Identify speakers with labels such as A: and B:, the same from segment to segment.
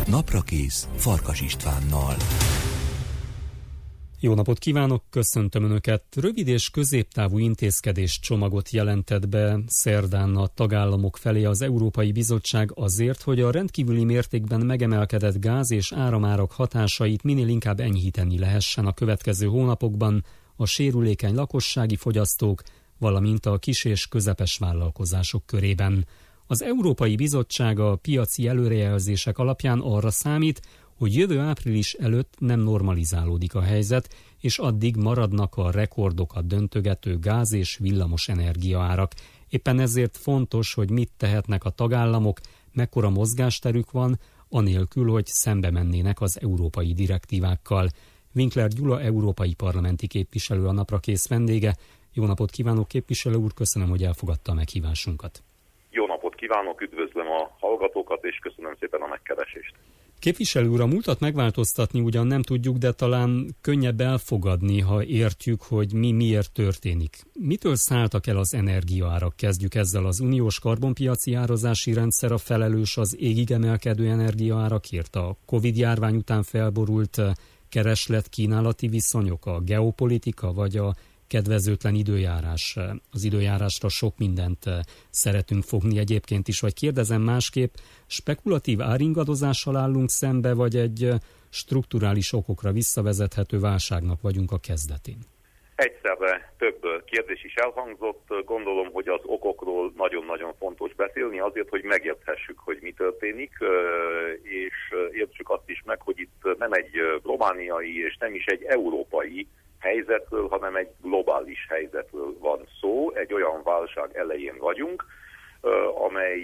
A: Naprakész Farkas Istvánnal.
B: Jó napot kívánok, köszöntöm Önöket! Rövid és középtávú intézkedés csomagot jelentett be szerdán a tagállamok felé az Európai Bizottság azért, hogy a rendkívüli mértékben megemelkedett gáz- és áramárak hatásait minél inkább enyhíteni lehessen a következő hónapokban a sérülékeny lakossági fogyasztók, valamint a kis- és közepes vállalkozások körében. Az Európai Bizottság a piaci előrejelzések alapján arra számít, hogy jövő április előtt nem normalizálódik a helyzet, és addig maradnak a rekordokat döntögető gáz- és villamos energiaárak. Éppen ezért fontos, hogy mit tehetnek a tagállamok, mekkora mozgásterük van, anélkül, hogy szembe mennének az európai direktívákkal. Winkler Gyula, európai parlamenti képviselő a Naprakész vendége. Jó napot kívánok, képviselő úr, köszönöm, hogy elfogadta a meghívásunkat.
C: Jó napot kívánok, üdvözlöm a hallgatókat, és köszönöm szépen a megkeresést.
B: Képviselő úr, a múltat megváltoztatni ugyan nem tudjuk, de talán könnyebb elfogadni, ha értjük, hogy mi miért történik. Mitől szálltak el az energiaárak? Kezdjük ezzel. Az uniós karbonpiaci árazási rendszer a felelős az égig emelkedő energiaárakért, a Covid-járvány után felborult kereslet-kínálati viszonyok, a geopolitika vagy a kedvezőtlen időjárás. Az időjárásra sok mindent szeretünk fogni egyébként is, vagy kérdezem másképp, spekulatív áringadozással állunk szembe, vagy egy strukturális okokra visszavezethető válságnak vagyunk a kezdetén?
C: Egyszerre több kérdés is elhangzott. Gondolom, hogy az okokról nagyon-nagyon fontos beszélni azért, hogy megérthessük, hogy mi történik, és értsük azt is meg, hogy itt nem egy romániai és nem is egy európai helyzetről, hanem egy globális helyzetről van szó. Egy olyan válság elején vagyunk, amely,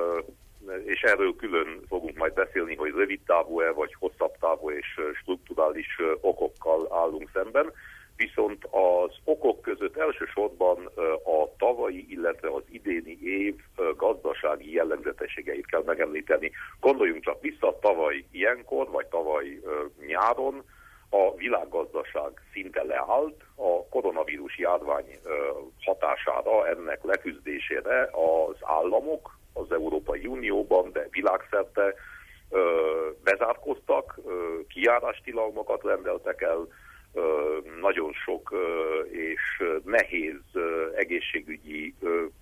C: és erről külön fogunk majd beszélni, hogy rövid távú-e, vagy hosszabb távú és strukturális okokkal állunk szemben. Viszont az okok között elsősorban a tavalyi, illetve az idéni év gazdasági jellegzetességeit kell megemlíteni. Gondoljunk csak vissza, tavaly ilyenkor, vagy tavaly nyáron a világgazdaság szinte leállt, a koronavírus járvány hatására, ennek leküzdésére az államok az Európai Unióban, de világszerte bezárkoztak, kijárástilalmakat rendeltek el, nagyon sok és nehéz egészségügyi,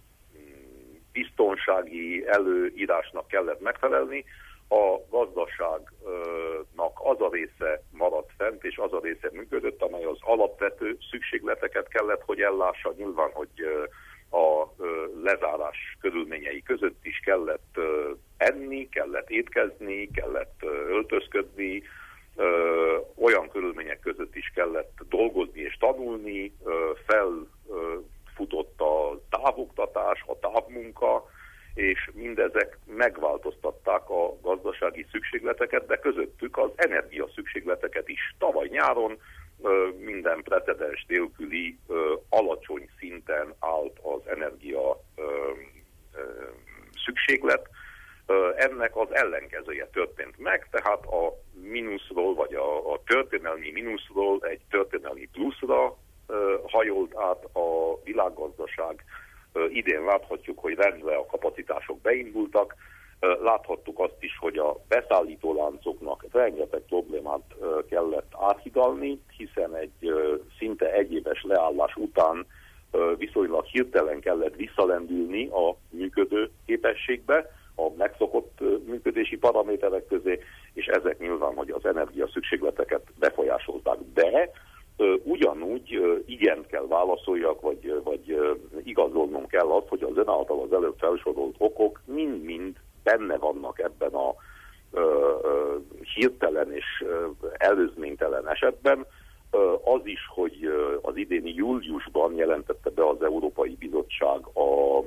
C: biztonsági előírásnak kellett megfelelni. A gazdaságnak az a része maradt fent, és az a része működött, amely az alapvető szükségleteket kellett, hogy ellássa. Nyilván, hogy a lezárás körülményei között is kellett enni, kellett étkezni, kellett öltözködni, olyan körülmények között is kellett dolgozni és tanulni, felfutott a távoktatás, a távmunka, és mindezek megváltoztatták a gazdasági szükségleteket, de közöttük az energia szükségleteket is. Tavaly nyáron minden precedens nélküli alacsony szinten állt az energia szükséglet. Ennek az ellenkezője történt meg, tehát a mínuszról, vagy a történelmi mínuszról egy történelmi pluszra hajolt át a világgazdaság. Idén láthatjuk, hogy rendre a kapacitások beindultak, láthattuk azt is, hogy a beszállítóláncoknak rengeteg problémát kellett áthidalni, hiszen egy szinte egyéves leállás után viszonylag hirtelen kellett visszalendülni a működő képességbe, a megszokott működési paraméterek közé, és ezek nyilván, hogy az energia szükségleteket befolyásolták. De ugyanúgy igent kell válaszoljak, vagy igazolnunk kell azt, hogy az ön által az előbb felsorolt okok mind-mind benne vannak ebben a hirtelen és előzménytelen esetben. Az is, hogy az idéni júliusban jelentette be az Európai Bizottság az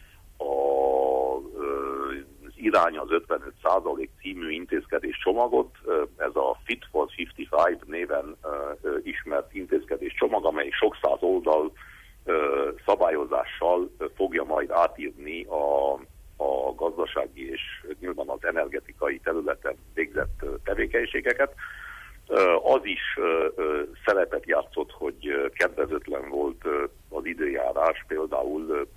C: irány az 55% című intézkedés csomagot, ez a Fit for 55 néven ismert intézkedés csomag, amely sok száz oldal szabályozással fogja majd átírni a gazdasági és nyilván az energetikai területen végzett tevékenységeket. Az is szerepet játszott, hogy kedvezőtlen volt az időjárás, például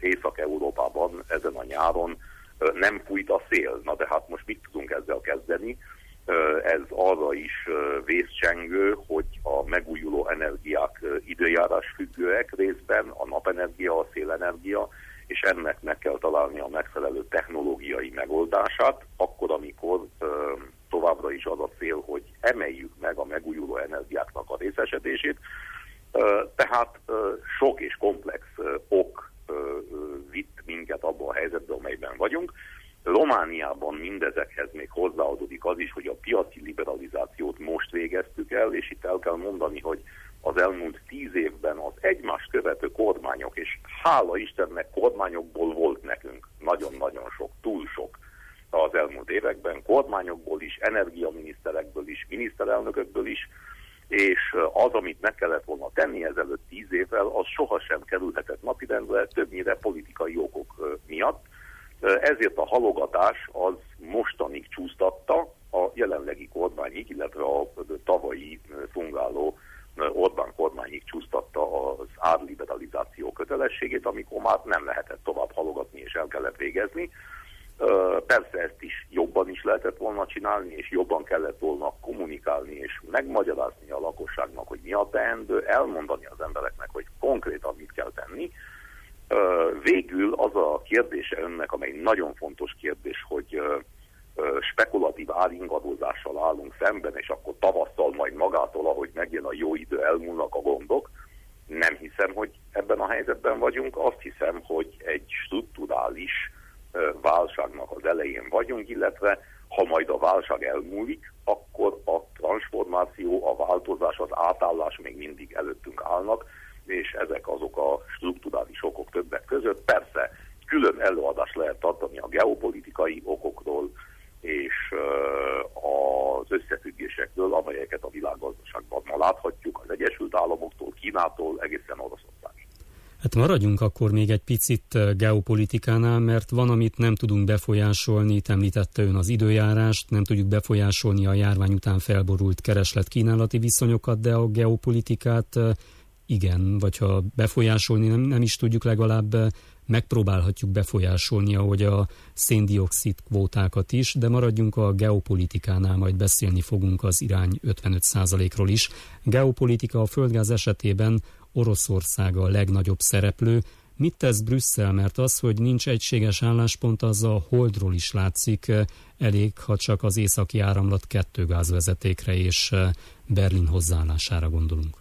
C: Észak-Európában ezen a nyáron nem fújt a szél. Na de hát most mit tudunk ezzel kezdeni? Ez arra is vészcsengő, hogy a megújuló energiák időjárás függőek részben, a napenergia, a szélenergia, és ennek meg kell találni a megfelelő technológiai megoldását, akkor, amikor továbbra is az a cél, hogy emeljük meg a megújuló energiáknak a részesedését. Tehát sok és komplex ok vitt minket abba a helyzetbe, amelyben vagyunk. Romániában mindezekhez még hozzáadódik az is, hogy a piaci liberalizációt most végeztük el, és itt el kell mondani, hogy az elmúlt 10 évben az egymást követő kormányok, és hála Istennek kormányokból volt nekünk nagyon-nagyon sok, túl sok az elmúlt években, kormányokból is, energiaminiszterekből is, miniszterelnökökből is, és az, amit meg kellett volna tenni ezelőtt 10 évvel, az sohasem kerülhetett napirendre, többnyire politikai okok miatt. Ezért a halogatás az mostanig csúsztatta a jelenlegi kormányig, illetve a tavalyi fungáló Orbán kormányig csúsztatta az árliberalizáció kötelességét, amikor már nem lehetett tovább halogatni és el kellett végezni. Persze ezt is jobban is lehetett volna csinálni, és jobban kellett volna kommunikálni, és megmagyarázni a lakosságnak, hogy mi a teendő, elmondani az embereknek, hogy konkrétan mit kell tenni. Végül az a kérdése önnek, amely nagyon fontos kérdés, hogy spekulatív áringadozással állunk szemben, és akkor tavasszal majd magától, ahogy megjön a jó idő, elmúlnak a gondok. Nem hiszem, hogy ebben a helyzetben vagyunk. Azt hiszem, hogy egy strukturális válságnak az elején vagyunk, illetve ha majd a válság elmúlik, akkor a transformáció, a változás, az átállás még mindig előttünk állnak, és ezek azok a strukturális okok többek között. Persze külön előadást lehet tartani a geopolitikai okokról és az összefüggésekről, amelyeket a világgazdaságban ma láthatjuk, az Egyesült Államoktól, Kínától, egészen Oroszországig.
B: Hát maradjunk akkor még egy picit geopolitikánál, mert van, amit nem tudunk befolyásolni, itt említette ön az időjárást, nem tudjuk befolyásolni a járvány után felborult kereslet-kínálati viszonyokat, de a geopolitikát igen, vagy ha befolyásolni nem is tudjuk, legalább megpróbálhatjuk befolyásolni, ahogy a széndioxid kvótákat is, de maradjunk a geopolitikánál, majd beszélni fogunk az irány 55%-ról is. Geopolitika a földgáz esetében Oroszország a legnagyobb szereplő. Mit tesz Brüsszel? Mert az, hogy nincs egységes álláspont, az a Holdról is látszik. Elég, ha csak az északi áramlat 2 gázvezetékre és Berlin hozzáállására gondolunk.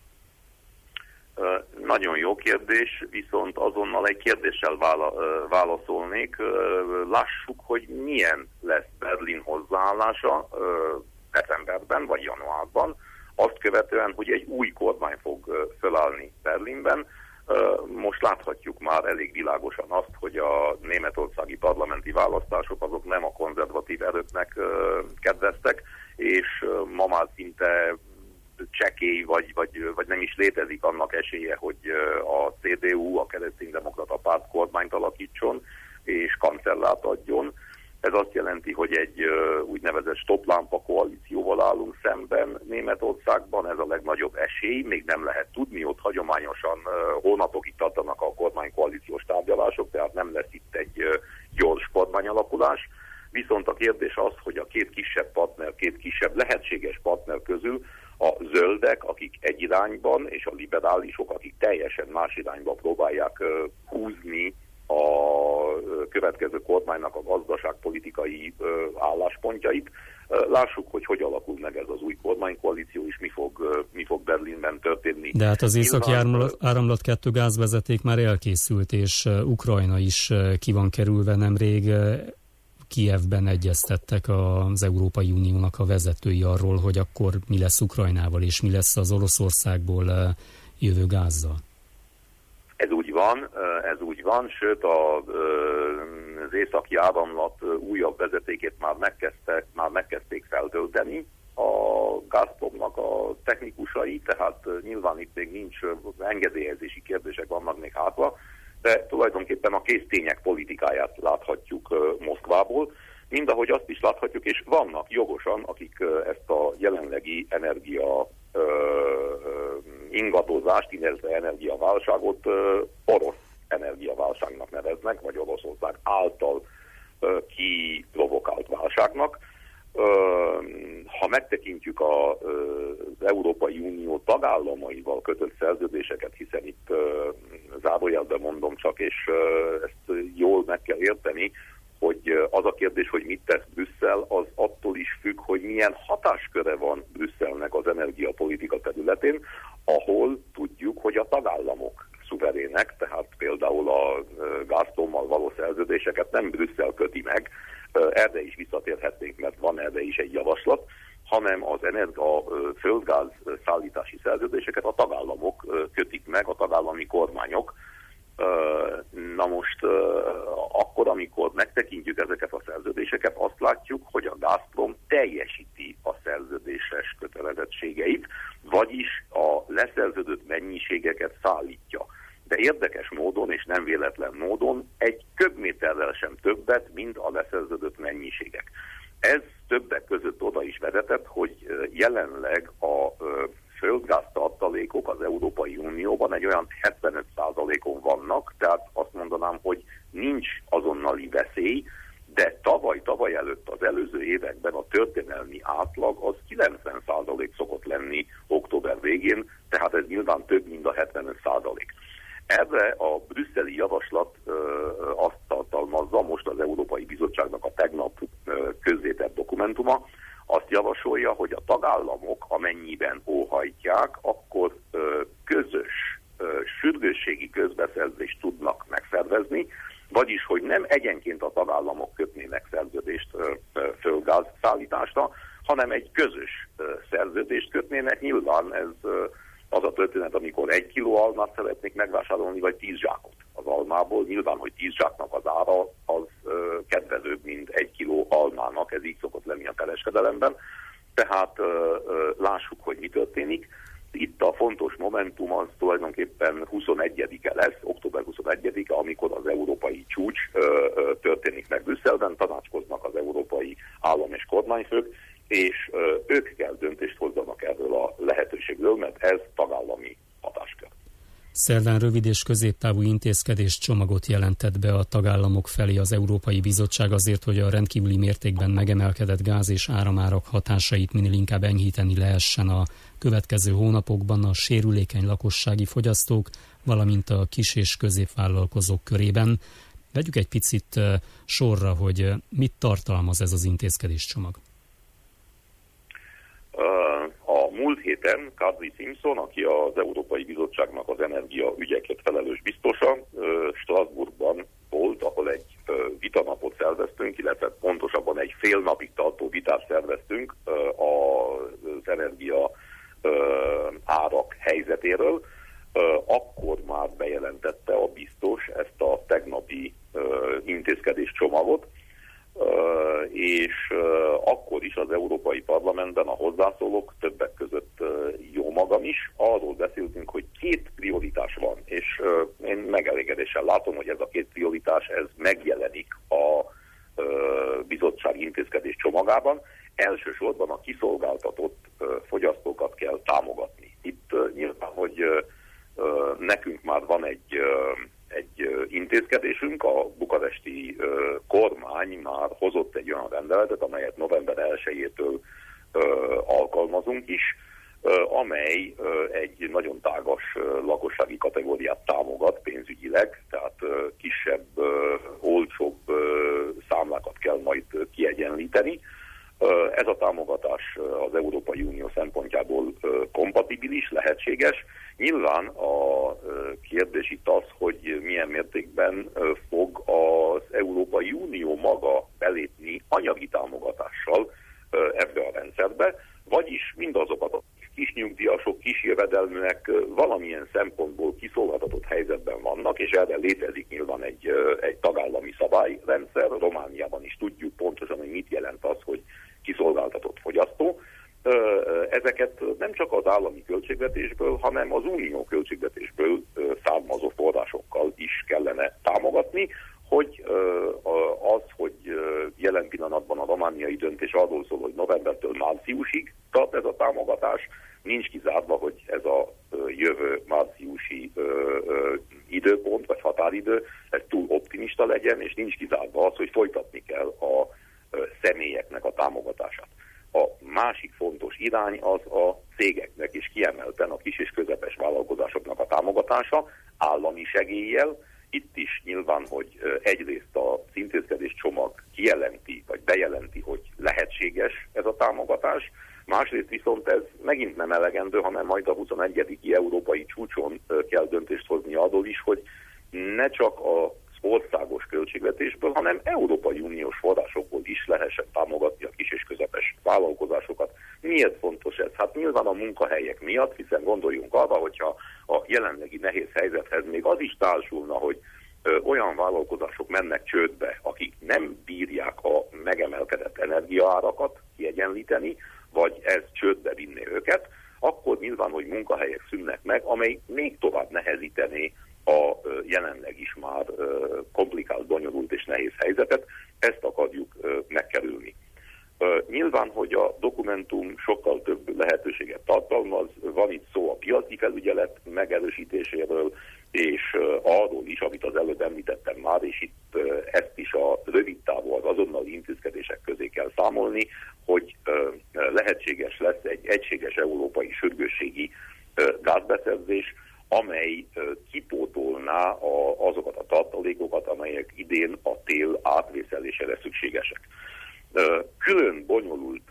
C: Nagyon jó kérdés, viszont azonnal egy kérdéssel válaszolnék. Lássuk, hogy milyen lesz Berlin hozzáállása decemberben vagy januárban, azt követően, hogy egy új kormány fog felállni Berlinben. Most láthatjuk már elég világosan azt, hogy a németországi parlamenti választások azok nem a konzervatív erőknek kedveztek, és ma már szinte csekély, vagy nem is létezik annak esélye, hogy a CDU, a kereszténydemokrata párt kormányt alakítson, és kancellát adjon. Ez azt jelenti, hogy egy úgynevezett stoplámpa koalícióval állunk szemben Németországban, ez a legnagyobb esély, még nem lehet tudni, ott hagyományosan hónapokig tartanak a kormánykoalíciós tárgyalások, tehát nem lesz itt egy gyors kormányalakulás. Viszont a kérdés az, hogy a két kisebb lehetséges partner közül a zöldek, akik egy irányban, és a liberálisok, akik teljesen más irányba próbálják húzni a következő kormánynak a gazdaságpolitikai álláspontjait. Lássuk, hogy alakul meg ez az új kormánykoalíció, és mi fog Berlinben történni.
B: De hát az északi áramlat 2 gázvezeték már elkészült, és Ukrajna is ki van kerülve nemrég. Kijevben egyeztettek az Európai Uniónak a vezetői arról, hogy akkor mi lesz Ukrajnával, és mi lesz az Oroszországból jövő gázzal.
C: Ez úgy van, sőt az északi áramlat újabb vezetékét már megkezdték feltölteni a Gazpromnak a technikusai, tehát nyilván itt még nincs engedélyezési kérdések, vannak még hátra, de tulajdonképpen a késztények politikáját láthatjuk Moszkvából, mindahogy azt is láthatjuk, és vannak jogosan, akik ezt a jelenlegi energia ingadozást, illetve energiaválságot orosz energiaválságnak neveznek, vagy Oroszország által kiprovokált válságnak. Ha megtekintjük az Európai Unió tagállamaival kötött szerződéseket, hiszen itt zárójelben mondom csak, és ezt jól meg kell érteni, hogy az a kérdés, hogy mit tesz Brüsszel, az attól is függ, hogy milyen hatásköre van Brüsszelnek az energiapolitika területén, ahol tudjuk, hogy a tagállamok szuverének, tehát például a Gazprommal való szerződéseket nem Brüsszel köti meg, erre is visszatérhetnénk, mert van erre is egy javaslat, hanem a földgáz szállítási szerződéseket a tagállamok kötik meg, a tagállami kormányok. Na most akkor, amikor megtekintjük ezeket a szerződéseket, azt látjuk, hogy a Gazprom teljesíti a szerződéses kötelezettségeit, vagyis a leszerződött mennyiségeket szállítja. De érdekes módon és nem véletlen módon egy köbméterrel sem többet, mint a leszerződött mennyiségek. Ez többek között oda is vezetett, hogy jelenleg a földgáz tartalékok az Európai Unióban egy olyan 75%-on vannak, tehát azt mondanám, hogy nincs azonnali veszély, de tavaly előtt az előző években a történelmi átlag az 90% szokott lenni október végén, tehát ez nyilván több, mint a 75%. Erre a brüsszeli javaslat azt tartalmazza, most az Európai Bizottságnak a tegnap közzétett dokumentuma, azt javasolja, hogy a tagállamok amennyiben óhajtják, akkor közös sürgősségi közbeszerzést tudnak megszervezni, vagyis, hogy nem egyenként a tagállamok kötnének szerződést földgáz szállításra, hanem egy közös szerződést kötnének. Nyilván ez az a történet, amikor 1 kiló almát szeretnék megvásárolni, vagy 10 zsákot az almából. Nyilván, hogy 10 zsáknak az ára az kedvezőbb, mint 1 kiló almának, ez így szokott lenni a kereskedelemben. Tehát lássuk, hogy mi történik. Itt a fontos momentum az tulajdonképpen 21-e lesz, október 21-e, amikor az európai csúcs történik meg Brüsszelben, tanácskoznak az európai állam- és kormányfők, és ők kell döntést hozzanak erről a lehetőségről, mert ez tagállami hatáskör.
B: Szerdán rövid és középtávú intézkedés csomagot jelentett be a tagállamok felé az Európai Bizottság azért, hogy a rendkívüli mértékben megemelkedett gáz- és áramárak hatásait minél inkább enyhíteni lehessen a következő hónapokban a sérülékeny lakossági fogyasztók, valamint a kis- és középvállalkozók körében. Vegyük egy picit sorra, hogy mit tartalmaz ez az intézkedés csomag.
C: A múlt héten Kadri Simpson, aki az Európai Bizottságnak az energia ügyekért felelős biztosa, Strasbourgban volt, ahol egy vitanapot szerveztünk, illetve pontosabban egy fél napig tartó vitát szerveztünk az energia árak helyzetéről. Akkor már bejelentette a biztos ezt a tegnapi intézkedés csomagot, és akkor is az Európai Parlamentben a hozzászólók, többek között jó magam is, arról beszéltünk, hogy 2 prioritás van, és én megelégedéssel látom, hogy ez a 2 prioritás ez megjelenik a bizottság intézkedés csomagában. Elsősorban a kiszolgáltatott fogyasztókat kell támogatni. Itt nyilván, hogy nekünk már van egy intézkedésünk, a bukaresti kormány már hozott egy olyan rendeletet, amelyet november 1-től alkalmazunk is, amely egy nagyon tágas lakossági kategóriát támogat pénzügyileg, tehát kisebb, olcsóbb számlákat kell majd kiegyenlíteni. Ez a támogatás az Európai Unió szempontjából kompatibilis, lehetséges. Nyilván a kérdés itt az, hogy milyen mértékben fog az Európai Unió maga belépni anyagi támogatással ebbe a rendszerbe, vagyis mindazokat a kis nyugdíjasok, kis jövedelműek valamilyen szempontból kiszolgáltatott helyzetben vannak, és erre létezik nyilván egy tagállami szabályrendszer. Romániában is tudjuk pontosan, hogy mit jelent az, hogy kiszolgáltatott fogyasztó. Ezeket nem csak az állami költségvetésből, hanem az unió költségvetésből származó forrásokkal is kellene támogatni, hogy hogy jelen pillanatban a romániai döntés arról szól, hogy novembertől márciusig tart ez a támogatás, nincs kizárva, hogy ez a jövő márciusi időpont vagy határidő, ez túl optimista legyen, és nincs kizárva az, hogy folytatni kell a személyeknek a támogatását. A másik fontos irány az a cégeknek és kiemelten a kis és közepes vállalkozásoknak a támogatása állami segéllyel. Itt is nyilván, hogy egyrészt a intézkedés csomag kijelenti, vagy bejelenti, hogy lehetséges ez a támogatás, másrészt viszont ez megint nem elegendő, hanem majd a 21. európai csúcson kell döntést hozni arról is, hogy ne csak az országos költségvetésből, hanem Európai Uniós forrásokból is lehessen támogatni a kis és közepes vállalkozásokat. Miért fontos ez? Hát nyilván a munkahelyek miatt, hiszen gondoljunk arra, hogyha a jelenlegi nehéz helyzethez még az is társulna, hogy olyan vállalkozások mennek csődbe, akik nem bírják a megemelkedett energiaárakat kiegyenlíteni, vagy ez csődbe vinné őket, akkor nyilván, hogy munkahelyek szűnnek meg, amely még tovább nehezítené a jelenleg is már komplikált, bonyolult és nehéz helyzetet, ezt akarjuk megkerülni. Nyilván, hogy a dokumentum sokkal több lehetőséget tartalmaz, van itt szó a piaci felügyelet megerősítéséről, és arról is, amit az előbb említettem már, és itt ezt is a rövid távú, az azonnali intézkedések közé kell számolni, hogy lehetséges lesz egy egységes európai sürgősségi gázbeszerzés, amely kipótolná azokat a tartalékokat, amelyek idén a tél átvészelésére szükségesek. Külön bonyolult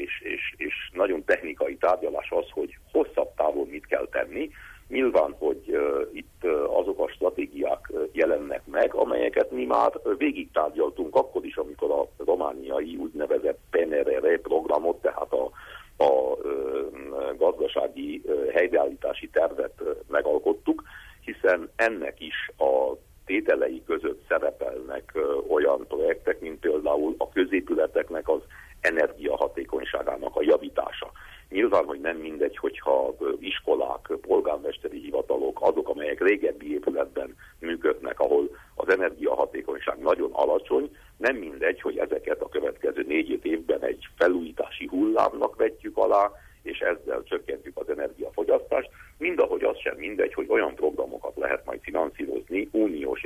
C: és nagyon technikai tárgyalás az, hogy hosszabb távon mit kell tenni. Nyilván, hogy itt azok a stratégiák jelennek meg, amelyeket mi már végig tárgyaltunk akkor is, amikor a romániai úgynevezett PNRR programot, tehát a gazdasági helyreállítási tervet megalkottuk, hiszen ennek is a tételei között szerepelnek olyan projektek, mint például a középületeknek az energiahatékonyságának a javítása. Nyilván, hogy nem mindegy, hogyha iskolák, polgármesteri hivatalok, azok, amelyek régebbi épületben működnek, ahol az energiahatékonyság nagyon alacsony, nem mindegy, hogy ezeket a következő 4-5 évben egy felújítási hullámnak vetjük alá, és ezzel csökkentjük az energiafogyasztást, mindahogy az sem mindegy, hogy olyan programokat lehet majd finanszírozni uniós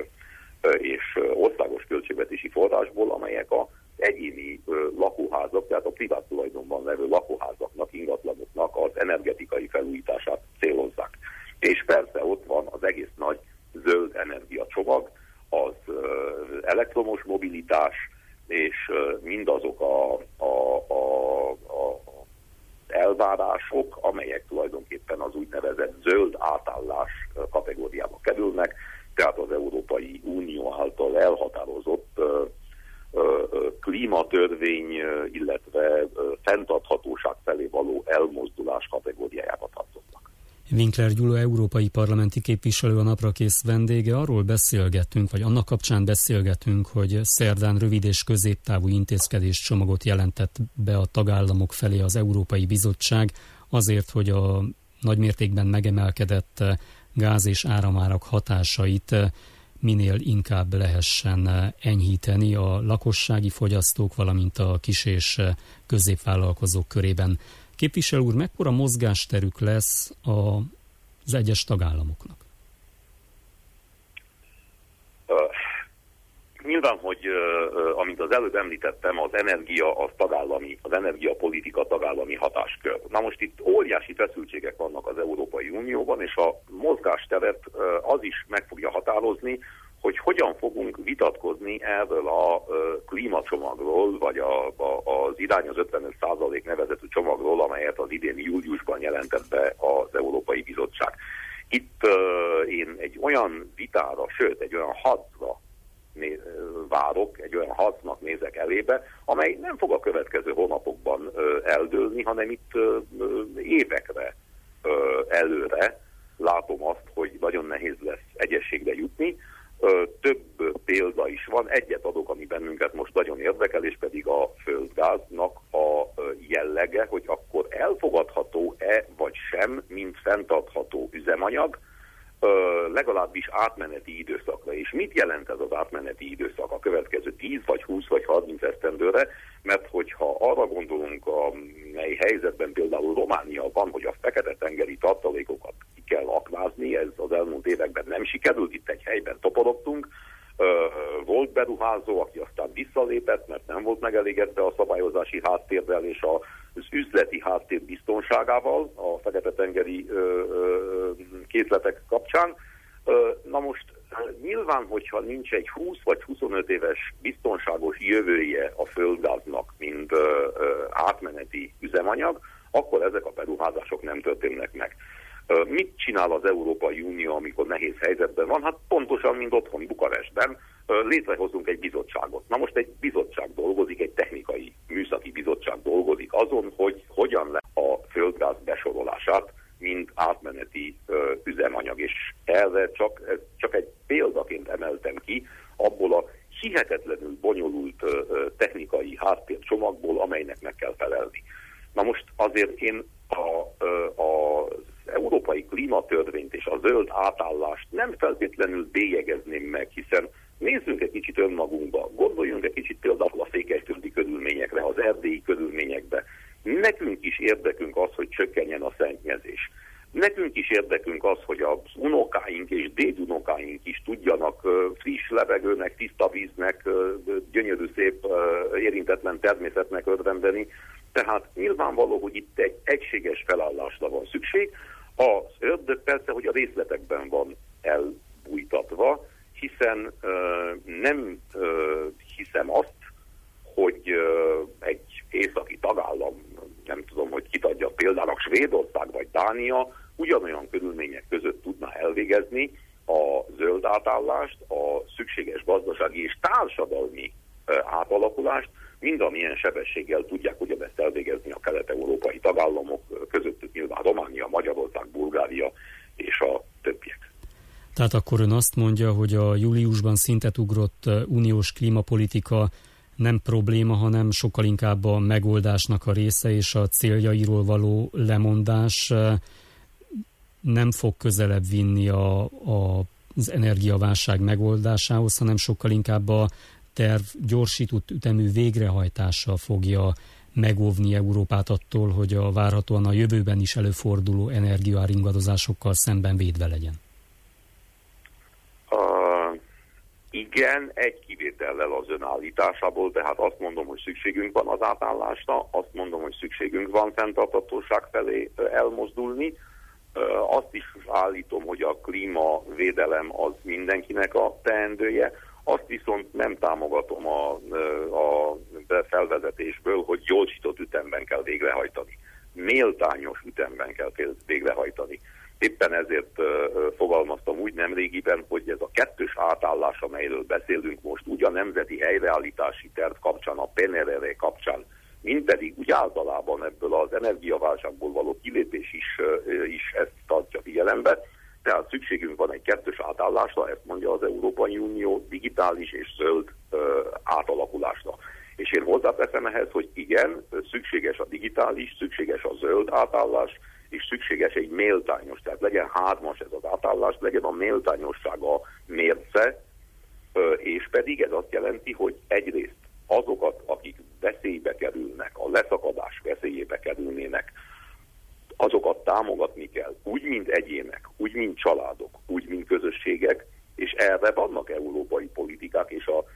C: és országos költségvetési forrásból, amelyek az egyéni lakóházak, tehát a privát tulajdonban levő lakóházaknak, ingatlanoknak az energetikai felújítását célozzák. És persze ott van az egész nagy zöld energiacsomag, az elektromos mobilitás, és mindazok elvárások, amelyek tulajdonképpen az úgynevezett zöld átállás kategóriába kerülnek, tehát az Európai Unió által elhatározott klímatörvény, illetve fenntarthatóság felé való elmozdulás kategóriájába tartoznak.
B: Winkler Gyula európai parlamenti képviselő a naprakész vendége. Arról beszélgetünk, vagy annak kapcsán beszélgetünk, hogy szerdán rövid és középtávú intézkedéscsomagot jelentett be a tagállamok felé az Európai Bizottság azért, hogy a nagymértékben megemelkedett gáz- és áramárak hatásait minél inkább lehessen enyhíteni a lakossági fogyasztók, valamint a kis- és középvállalkozók körében. Képviselő úr, mekkora mozgásterük lesz az egyes tagállamoknak?
C: Nyilván, hogy amint az előbb említettem, az energia az tagállami, az energiapolitika tagállami hatáskör. Na most itt óriási feszültségek vannak az Európai Unióban, és a mozgásteret az is meg fogja határozni, hogy hogyan fogunk vitatkozni erről a klímacsomagról, vagy az irány az 55% nevezetű csomagról, amelyet az idén júliusban jelentett be az Európai Bizottság. Itt én egy olyan vitára, sőt egy olyan harcra várok, egy olyan harcnak nézek elébe, amely nem fog a következő hónapokban eldőlni, hanem itt évekre előre látom azt, hogy nagyon nehéz lesz egyességre jutni. Több példa is van, egyet adok, ami bennünket most nagyon érdekel, és pedig a földgáznak a jellege, hogy akkor elfogadható-e vagy sem, mint fenntartható üzemanyag, legalábbis átmeneti időszakra. És mit jelent ez az átmeneti időszak a következő 10 vagy 20 vagy 30 esztendőre? Mert hogyha arra gondolunk, mely helyzetben például Románia van, hogy a fekete-tengeri tartalékokat ki kell aknázni, ez az elmúlt években nem sikerült, itt egy helyben toporodtunk, volt beruházó, aki aztán visszalépett, mert nem volt megelégedve a szabályozási háttérrel és az üzleti háttér biztonságával a Fekete-tengeri készletek kapcsán. Na most nyilván, hogyha nincs egy 20 vagy 25 éves biztonságos jövője a földgáznak, mint átmeneti üzemanyag, akkor ezek a beruházások nem történnek meg. Mit csinál az Európai Unió, amikor nehéz helyzetben van? Hát pontosan, mint otthon Bukarestben, létrehozunk egy bizottságot. Na most egy bizottság dolgozik, egy technikai, műszaki bizottság dolgozik azon, hogy hogyan lehet a földgáz besorolását, mint átmeneti üzemanyag. És erre csak egy példaként emeltem ki, abból a hihetetlenül bonyolult technikai háttércsomagból, amelynek meg kell felelni. Na most azért én az európai klímatörvényt és a zöld átállást nem feltétlenül bélyegezném meg, hiszen nézzünk egy kicsit önmagunkba, gondoljunk egy kicsit például a székelyföldi körülményekre, az erdélyi körülményekbe. Nekünk is érdekünk az, hogy csökkenjen a szennyezés. Nekünk is érdekünk az, hogy az unokáink és dédunokáink is tudjanak friss levegőnek, tiszta víznek, gyönyörű szép érintetlen természetnek örvendeni. Tehát nyilvánvaló, hogy itt egy egységes felállásra van szükség. Az ördög persze, hogy a részletekben van elbújtatva, hiszen nem hiszem azt, hogy egy északi tagállam, nem tudom, hogy kit adja példának, Svédország vagy Dánia ugyanolyan körülmények között tudná elvégezni a zöld átállást, a szükséges gazdasági és társadalmi átalakulást, mind amilyen sebességgel tudják ugyanezt elvégezni a kelet-európai tagállamok, közöttük nyilván Románia, Magyarország, Bulgária és a többiek.
B: Tehát akkor ön azt mondja, hogy a júliusban szintet ugrott uniós klímapolitika nem probléma, hanem sokkal inkább a megoldásnak a része, és a céljairól való lemondás nem fog közelebb vinni az energiaválság megoldásához, hanem sokkal inkább a terv gyorsított ütemű végrehajtása fogja megóvni Európát attól, hogy a várhatóan a jövőben is előforduló energiaáringadozásokkal szemben védve legyen.
C: Igen, egy kivétellel az ön állításából, tehát azt mondom, hogy szükségünk van az átállásra, azt mondom, hogy szükségünk van fenntarthatóság felé elmozdulni. Azt is állítom, hogy a klímavédelem az mindenkinek a teendője. Azt viszont nem támogatom a felvezetésből, hogy gyorsított ütemben kell végrehajtani. Méltányos ütemben kell végrehajtani. Éppen ezért fogalmaztam úgy nemrégiben, hogy ez a kettős átállás, amelyről beszélünk most, úgy a Nemzeti Helyreállítási Terv kapcsán, a PNRR kapcsán, mint pedig úgy általában ebből az energiaválságból való kilépés is ezt tartja figyelembe. Tehát szükségünk van egy kettős átállásra, ezt mondja az Európai Unió, digitális és zöld átalakulásra. És én hozzáteszem ehhez, hogy igen, szükséges a digitális, szükséges a zöld átállás, és szükséges egy méltányos, tehát legyen hármas ez az átállás, legyen a méltányossága mérce, és pedig ez azt jelenti, hogy egyrészt azokat, akik veszélybe kerülnek, a leszakadás veszélyébe kerülnének, azokat támogatni kell, úgy, mint egyének, úgy, mint családok, úgy, mint közösségek, és erre vannak európai politikák, és az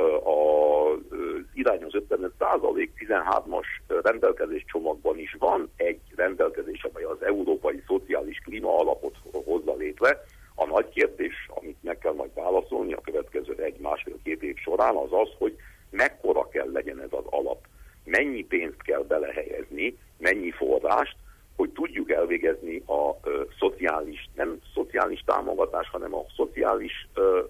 C: irányos 55% 13-as rendelkezés csomagban is van egy rendelkezés, amely az Európai Szociális Klíma Alapot hozza létre. A nagy kérdés, amit meg kell majd válaszolni a következő 1-1,5-2 év során, az az, hogy mekkora kell legyen ez az alap. Mennyi pénzt kell belehelyezni, mennyi forrást, hogy tudjuk elvégezni a szociális, nem szociális támogatás, hanem a szociális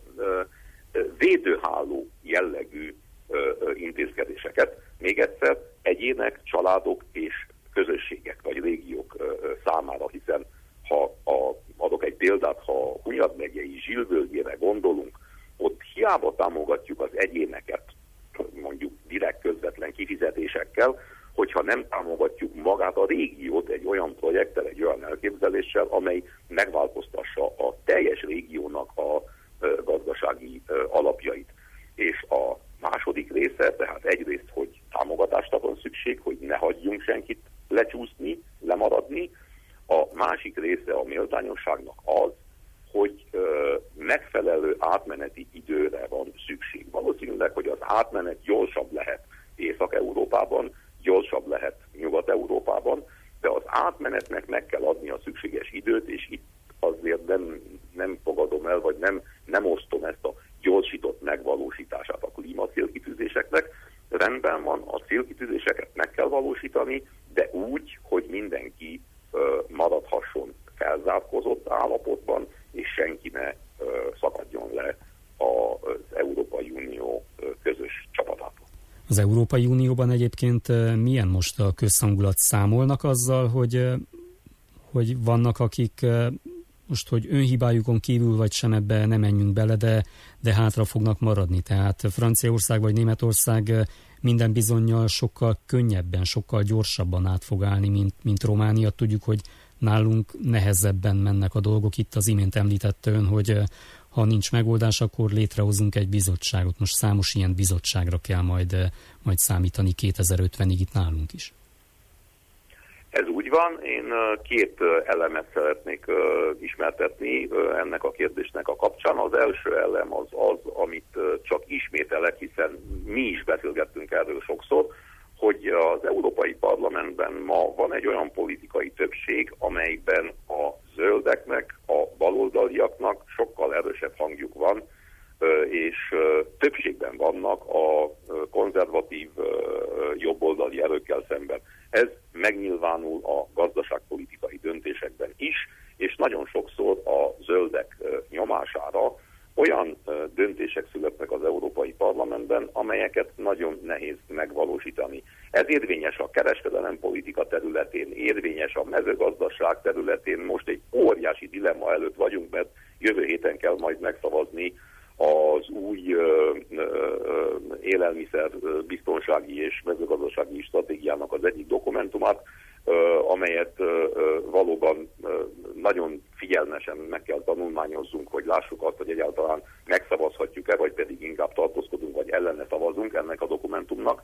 C: védőháló jellegű intézkedéseket. Még egyszer, egyének, családok és közösségek vagy régiók számára, hiszen ha adok egy példát, ha a Hunyad megyei Zsilvölgyére gondolunk, ott hiába támogatjuk az egyéneket, mondjuk direkt közvetlen kifizetésekkel, hogyha nem támogatjuk magát a régiót egy olyan projekttel, egy olyan elképzeléssel, amely megváltoztassa a teljes régiónak a gazdasági alapjait. És a második része, tehát egyrészt, hogy támogatásra van szükség, hogy ne hagyjunk senkit lecsúszni, lemaradni. A másik része a méltányosságnak az, hogy megfelelő átmeneti időre van szükség. Valószínűleg átmenetnek meg kell adni a szükséges időt, és itt azért nem fogadom el, vagy nem osztom ezt a gyorsított megvalósítását a klímacélkitűzéseknek. Rendben van, a célkitűzéseket meg kell valósítani, de úgy, hogy mindenki maradhasson felzárkózott állapotban, és senki ne szakadjon le az Európai Unió közös csapatától.
B: Az Európai Unióban egyébként milyen most a közhangulat? Számolnak azzal, hogy vannak, akik most, hogy önhibájukon kívül vagy sem ebbe nem menjünk bele, de hátra fognak maradni. Tehát Franciaország vagy Németország minden bizonnyal sokkal könnyebben, sokkal gyorsabban át fog állni, mint Románia. Tudjuk, hogy nálunk nehezebben mennek a dolgok. Itt az imént említette ön, hogy ha nincs megoldás, akkor létrehozunk egy bizottságot. Most számos ilyen bizottságra kell majd számítani 2050-ig itt nálunk is.
C: Ez úgy van, én két elemet szeretnék ismertetni ennek a kérdésnek a kapcsán. Az első elem az, amit csak ismételek, hiszen mi is beszélgettünk erről sokszor, hogy az Európai Parlamentben ma van egy olyan politikai többség, amelyben a zöldeknek, a baloldaliaknak sokkal erősebb hangjuk van, és többségben vannak a konzervatív jobboldali erőkkel szemben. Ez megnyilvánul a gazdaságpolitikai döntésekben is, és nagyon sokszor a zöldek nyomására olyan döntések születnek az Európai Parlamentben, amelyeket nagyon nehéz megvalósítani. Ez érvényes a kereskedelempolitika területén, érvényes a mezőgazdaság területén. Most egy óriási dilemma előtt vagyunk, mert jövő héten kell majd megszavazni az új élelmiszer biztonsági és mezőgazdasági stratégiának az egyik dokumentumát, amelyet valóban nagyon figyelmesen meg kell tanulmányozzunk, hogy lássuk azt, hogy egyáltalán megszavazhatjuk-e, vagy pedig inkább tartózkodunk, vagy ellene szavazunk ennek a dokumentumnak.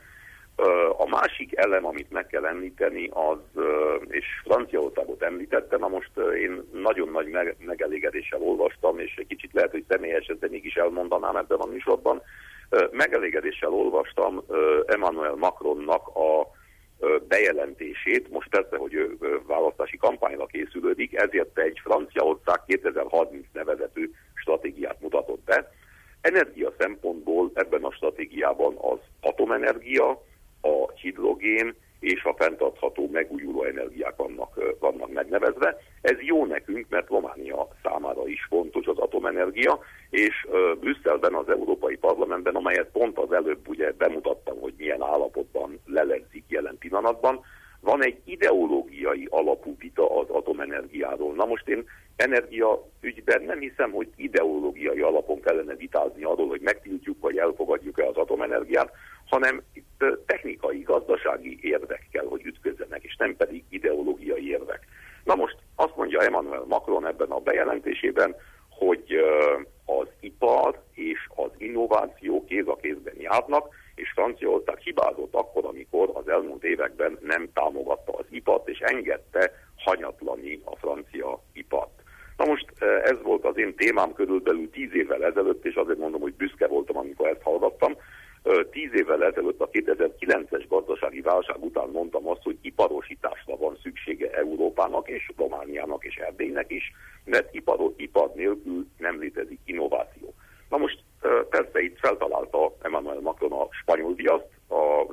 C: A másik elem, amit meg kell említeni, az, és Franciaországot említettem, na most én nagyon nagy megelégedéssel olvastam, és egy kicsit lehet, hogy személyesen, de mégis elmondanám ebben a műsorban, megelégedéssel olvastam Emmanuel Macronnak a bejelentését, most persze, hogy ő választási kampányra készülődik, ezért egy Franciaország 2030 nevezetű stratégiát mutatott be. Energia szempontból ebben a stratégiában az atomenergia, a hidrogén és a fenntartható megújuló energiák vannak megnevezve. Ez jó nekünk, mert Románia számára is fontos az atomenergia, és Brüsszelben, az Európai Parlamentben, amelyet pont az előbb ugye bemutattam, hogy milyen állapotban lelegzik jelen pillanatban, van egy ideológiai alapú vita az atomenergiáról. Na most én energia ügyben nem hiszem, hogy ideológiai alapon kellene vitázni arról, hogy megtiltjuk vagy elfogadjuk-e az atomenergiát, hanem itt technikai, gazdasági érvek kell, hogy ütközzenek, és nem pedig ideológiai érvek. Na most azt mondja Emmanuel Macron ebben a bejelentésében, hogy az ipar és az innováció kéz a kézben járnak, és Franciaország hibázott akkor, amikor az elmúlt években nem támogatta az ipart, és engedte hanyatlani a francia ipart. Na most ez volt az én témám körülbelül 10 évvel ezelőtt, és azért mondom, hogy büszke voltam, amikor ezt hallgattam. 10 évvel ezelőtt a 2009-es gazdasági válság után mondtam azt, hogy iparosításra van szüksége Európának és Romániának és Erdélynek is, mert ipar nélkül nem létezik innováció. Na most persze itt feltalálta Emmanuel Macron a spanyol viaszt az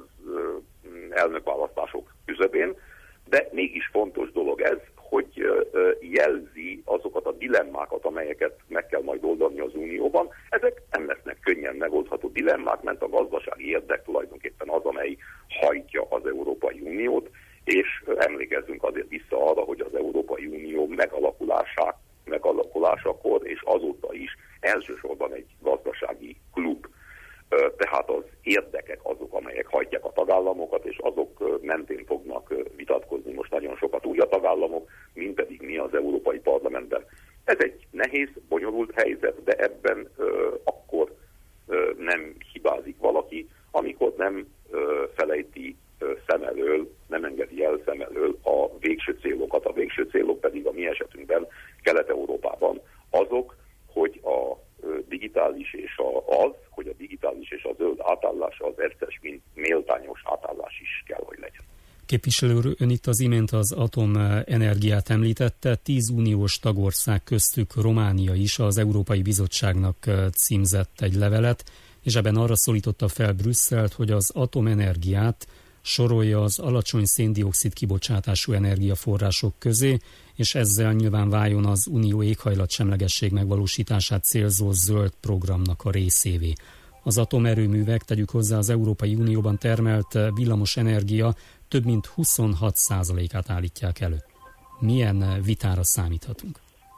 C: elnökválasztások küszöbén, de mégis fontos dolog ez, hogy jelzi azokat a dilemmákat, amelyeket meg kell majd oldani az Unióban. Ezek nem lesznek könnyen megoldható dilemmák, mert a gazdasági érdek tulajdonképpen az, amely hajtja az Európai Uniót, és emlékezzünk azért vissza arra, hogy az Európai Unió megalakulásakor és azóta is elsősorban egy gazdasági klub. Tehát az érdekek azok, amelyek hajtják a tagállamokat, és azok mentén fognak vitatkozni most nagyon sokat úgy a tagállamok, mint pedig mi az Európai Parlamentben. Ez egy nehéz, bonyolult helyzet, de ebben akkor nem hibázik valaki, amikor nem felejti szem elől, nem engedi el szem elől a végső célokat. A végső célok pedig a mi esetünkben Kelet-Európában azok, hogy a digitális és a zöld átállás az egyszer mint méltányos átállás is kell, hogy legyen.
B: Képviselő úr, ön itt az imént az atomenergiát említette, 10 uniós tagország, köztük Románia is az Európai Bizottságnak címzett egy levelet, és ebben arra szólította fel Brüsszelt, hogy az atomenergiát sorolja az alacsony szén-dioxid kibocsátású energiaforrások közé, és ezzel nyilván váljon az unió éghajlatsemlegesség megvalósítását célzó zöld programnak a részévé. Az atomerőművek, tegyük hozzá, az Európai Unióban termelt villamos energia több mint 26%-át állítják elő. Milyen vitára számíthatunk?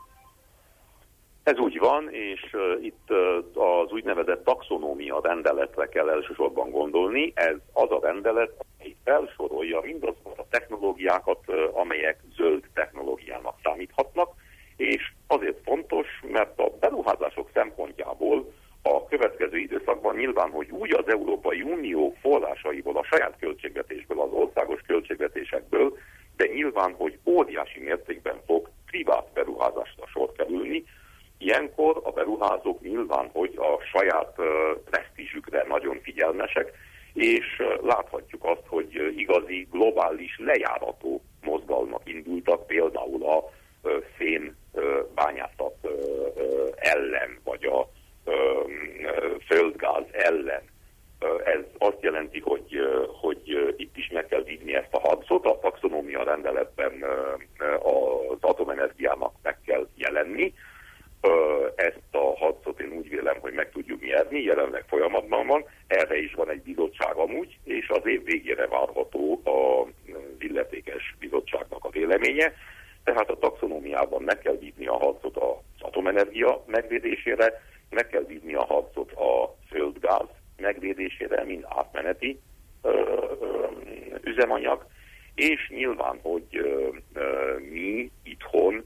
C: Ez úgy van, és itt az úgynevezett taxonómia rendeletre kell elsősorban gondolni. Ez az a rendelet, amely felsorolja mindazokat a technológiákat, amelyek zöld technológiának számíthatnak, és azért fontos, mert a beruházások szempontjából a következő időszakban nyilván, hogy úgy az Európai Unió forrásaiból, a saját költségvetésből, az országos költségvetésekből, de nyilván, hogy óriási mértékben fog privát beruházásra sor kerülni. Ilyenkor a beruházók nyilván, hogy a saját presztízsükre nagyon figyelmesek, és láthatjuk azt, hogy igazi globális lejárató mozgalmak indultak, például a szénbányászat ellen, vagy a földgáz ellen. Ez azt jelenti, hogy itt is meg kell vívni ezt a harcot. A taxonómia rendeletben az atomenergiának meg kell jelenni. Ezt a harcot én úgy vélem, hogy meg tudjuk nyerni, jelenleg folyamatban van. Erre is van egy bizottság amúgy, és az év végére várható az illetékes bizottságnak a véleménye. Tehát a taxonómiában meg kell vívni a harcot az atomenergia megvédésére, meg kell vívni a harcot a földgáz megvédésére, mint átmeneti üzemanyag, és nyilván, hogy mi itthon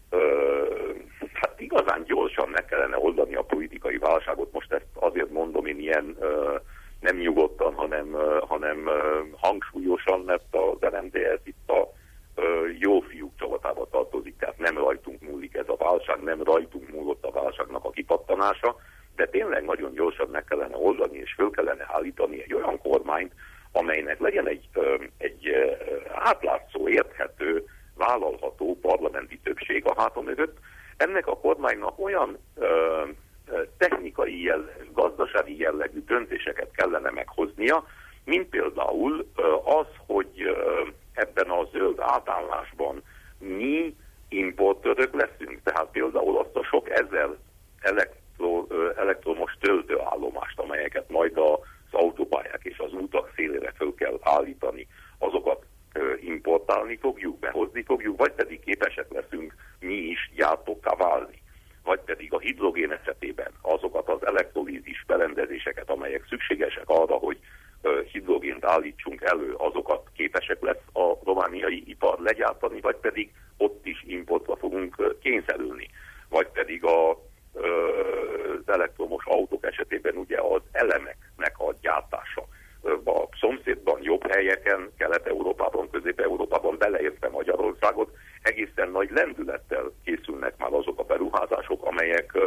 C: hát igazán gyorsan meg kellene oldani a politikai válságot. Most ezt azért mondom én ilyen nem nyugodtan, hanem hangsúlyosan, mert az RMDS itt a jó fiúk csavatába tartozik, tehát nem rajtunk múlik ez a válság, nem rajtunk múlott a válságnak a kipattanása, de tényleg nagyon gyorsan meg kellene oldani, és föl kellene állítani egy olyan kormányt, amelynek legyen egy átlátszó, érthető, vállalható parlamenti többség a háta mögött. Ennek a kormánynak olyan technikai jellegű, gazdasági jellegű döntéseket kellene meghoznia, mint például az, hogy ebben a zöld átállásban mi importőrök leszünk. Tehát például azt a sok ezer elektromos töltőállomást, amelyeket majd az autópályák és az útak szélére föl kell állítani, azokat importálni fogjuk, behozni fogjuk, vagy pedig képesek leszünk mi is gyártókká válni. Vagy pedig a hidrogén esetében azokat az elektrolízis berendezéseket, amelyek szükségesek arra, hogy hidrogént állítsunk elő, azokat képesek lesz a romániai ipar legyártani, vagy pedig ott is importra fogunk kényszerülni. Vagy pedig az elektromos autók esetében ugye az elemeknek a gyártása. A szomszédban, jobb helyeken, Kelet-Európában, Közép-Európában, beleértve Magyarországot, egészen nagy lendülettel készülnek már azok a beruházások, amelyek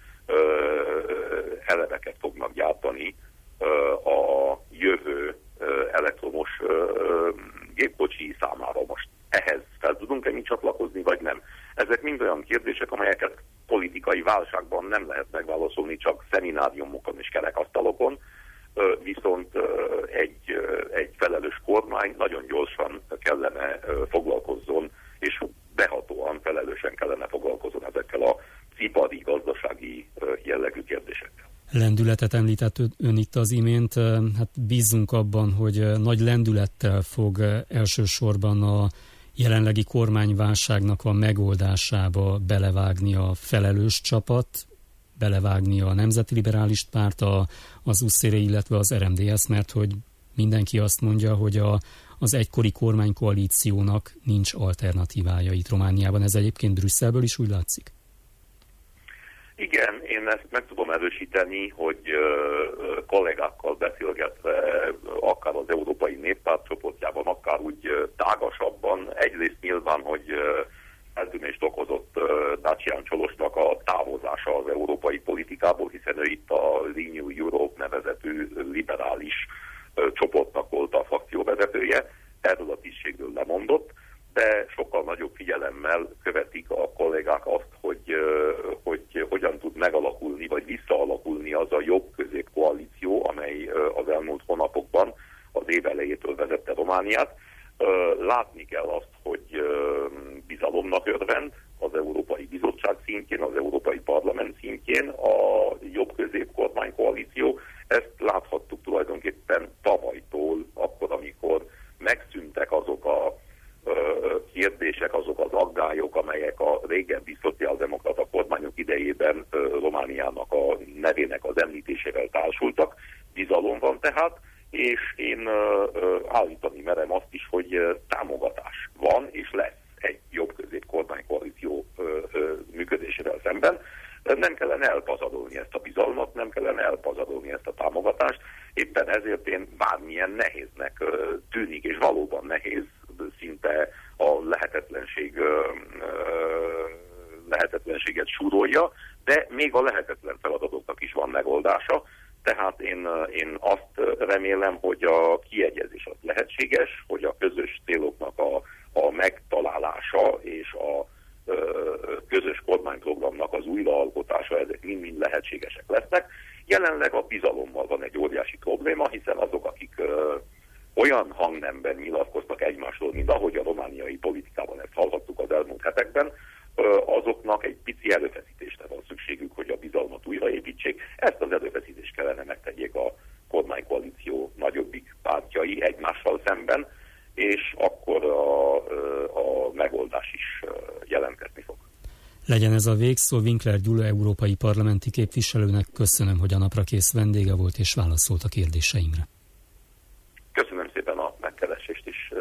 C: elemeket fognak gyártani a jövő elektromos gépkocsi számára. Most ehhez fel tudunk-e mi csatlakozni, vagy nem? Ezek mind olyan kérdések, amelyeket politikai válságban nem lehet megválaszolni, csak szemináriumokon és kerekasztalokon, viszont egy felelős kormány nagyon gyorsan kellene foglalkozzon, és behatóan, felelősen kellene foglalkozzon ezekkel a ipari, gazdasági jellegű kérdésekkel.
B: Lendületet említett ön itt az imént, hát bízzunk abban, hogy nagy lendülettel fog elsősorban a jelenlegi kormányválságnak a megoldásába belevágni a felelős csapat, belevágni a Nemzeti Liberális Párt, az USZR, illetve az RMDS, mert hogy mindenki azt mondja, hogy az egykori kormánykoalíciónak nincs alternatívája itt Romániában. Ez egyébként Brüsszelből is úgy látszik?
C: Igen, én ezt meg tudom erősíteni, hogy kollégákkal beszélgetve, akár az Európai Néppárt csoportjában, akár úgy tágasabban, egyrészt nyilván, hogy eltűnést okozott Dacian Csolosnak a távozása az európai politikából, hiszen ő itt a Renew Europe nevezetű liberális csoportnak volt a frakcióvezetője. Erről a az év elejétől vezette Romániát. Látni kell azt, hogy bizalomnak örvend az Európai Bizottság szintjén, az Európai Parlament szintjén a jobb-közép kormánykoalíció. Ezt láthattuk tulajdonképpen tavalytól, akkor, amikor megszűntek azok a kérdések, azok az aggályok, amelyek a régebbi szociáldemokrata kormányok idejében Romániának a nevének az említésével társultak. Bizalom van tehát, és én állítani merem azt is, hogy támogatás van és lesz egy jobb-közép kormánykoalíció működésével szemben. Nem kellene elpazarolni ezt a bizalmat, nem kellene elpazarolni ezt a támogatást. Éppen ezért én bármilyen nehéznek tűnik, és valóban nehéz, szinte a lehetetlenséget súrolja, de még a lehetetlen feladatoknak is van megoldása. Tehát én azt remélem, hogy a kiegyezés az lehetséges, hogy a közös céloknak a megtalálása és a közös kormányprogramnak az újraalkotása, ezek mind-mind lehetségesek lesznek. Jelenleg a bizalommal van egy óriási probléma, hiszen azok, akik olyan hangnemben nyilatkoznak egymásról, mint ahogy a romániai politikában ezt hallhattuk az elmúlt hetekben, azoknak egy pici erőfeszítésre van szükségük, hogy a bizalmat újraépítsék. Ezt az erőfeszítést kellene megtegyék a kormánykoalíció nagyobbik pártjai egymással szemben, és akkor a megoldás is jelentkezni fog.
B: Legyen ez a végszó. Winkler Gyula európai parlamenti képviselőnek köszönöm, hogy a Naprakész vendége volt és válaszolt a kérdéseimre.
C: Köszönöm szépen a megkeresést is.